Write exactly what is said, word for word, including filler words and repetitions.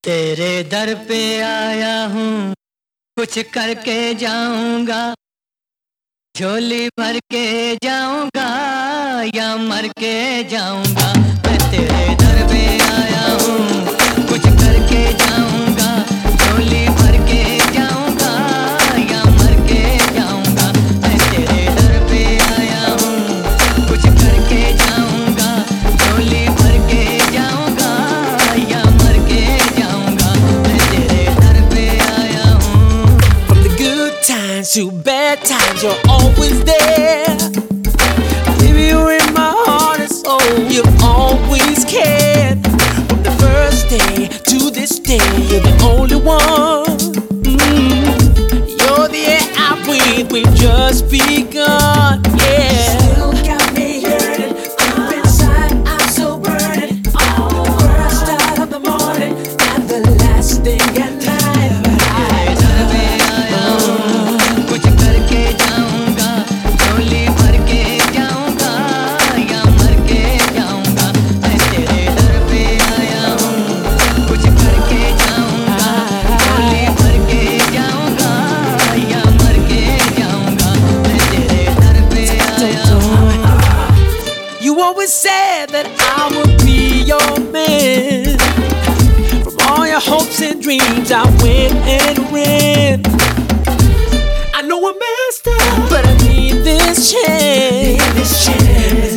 तेरे दर पे आया हूँ, कुछ करके जाऊंगा, झोली भर के जाऊंगा या मर के जाऊंगा। मैं तेरे दर पे आया हूँ, कुछ करके जाऊंगा, झोली भर के जाऊंगा या मर के जाऊंगा। मैं तेरे दर पे आया हूँ, कुछ करके जाऊंगा, झोली भर के जाऊंगा या मर के जाऊंगा। मैं तेरे दर पे आया हूँ। From the good times to bad times, you're always there. Baby, you're in my heart and soul. You've always cared. From the first day to this day, you're the only one. Mm. You're the air I breathe. We've just begun. Yeah. Still got me yearning. Deep inside, I'm so burning. Oh, the first start of the morning and the last thing at night. कुछ करके जाऊंगा, झोली भर के जाऊंगा या मर के जाऊंगा। मैं तेरे दर पे आया हूँ, कुछ करके जाऊंगा, झोली भर के जाऊंगा या मर के जाऊंगा। मैं तेरे दर पे आया हूँ। You always said that I would be your man. From all your hopes and dreams, I went and ran. I know I messed up, but I need this chance. This chance.